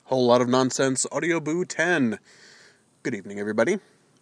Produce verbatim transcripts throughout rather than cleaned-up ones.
Whole lot of nonsense. Audio Boo ten. Good evening, everybody.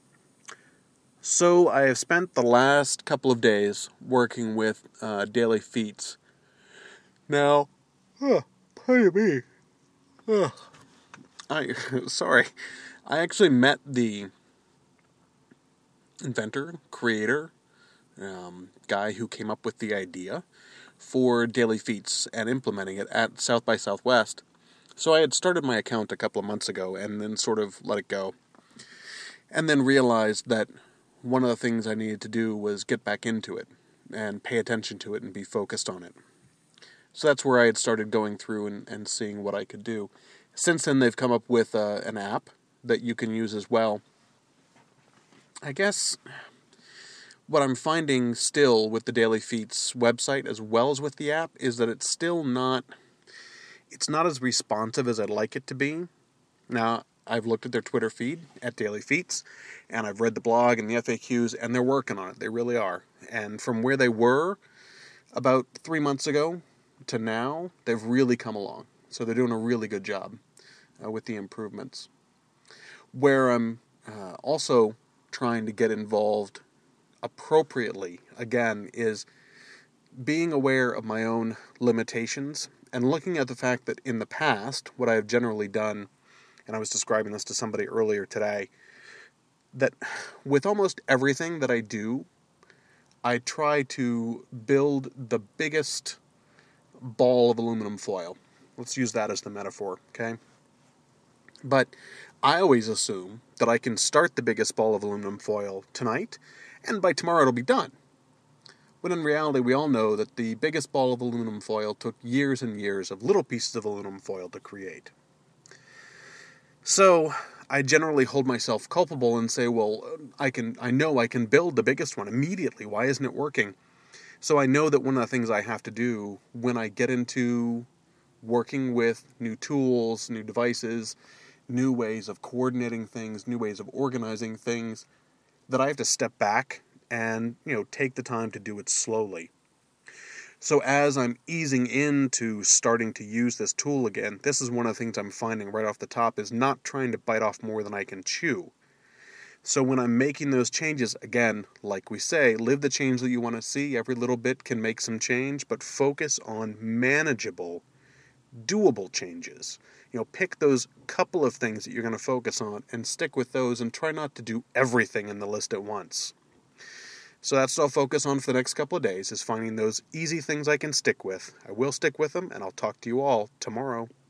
So I have spent the last couple of days working with uh, Daily Feats. Now, oh, pardon me. Oh, I sorry. I actually met the inventor, creator, um, guy who came up with the idea for Daily Feats and implementing it at South by Southwest. So I had started my account a couple of months ago and then sort of let it go. And then realized that one of the things I needed to do was get back into it and pay attention to it and be focused on it. So that's where I had started going through and, and seeing what I could do. Since then, they've come up with uh, an app that you can use as well. I guess what I'm finding still with the Daily Feats website as well as with the app is that it's still not, it's not as responsive as I'd like it to be. Now, I've looked at their Twitter feed at Daily Feats, and I've read the blog and the F A Qs, and they're working on it. They really are. And from where they were about three months ago to now, they've really come along. So they're doing a really good job uh, with the improvements. Where I'm uh, also trying to get involved appropriately, again, is being aware of my own limitations and looking at the fact that in the past, what I have generally done, and I was describing this to somebody earlier today, that with almost everything that I do, I try to build the biggest ball of aluminum foil. Let's use that as the metaphor, okay? But I always assume that I can start the biggest ball of aluminum foil tonight, and by tomorrow it'll be done. When in reality, we all know that the biggest ball of aluminum foil took years and years of little pieces of aluminum foil to create. So I generally hold myself culpable and say, well, I can, I know I can build the biggest one immediately. Why isn't it working? So I know that one of the things I have to do when I get into working with new tools, new devices, new ways of coordinating things, new ways of organizing things, that I have to step back and, you know, take the time to do it slowly. So as I'm easing into starting to use this tool again, this is one of the things I'm finding right off the top is not trying to bite off more than I can chew. So when I'm making those changes, again, like we say, live the change that you want to see. Every little bit can make some change, but focus on manageable, doable changes. You know, pick those couple of things that you're going to focus on and stick with those and try not to do everything in the list at once. So that's what I'll focus on for the next couple of days, is finding those easy things I can stick with. I will stick with them, and I'll talk to you all tomorrow.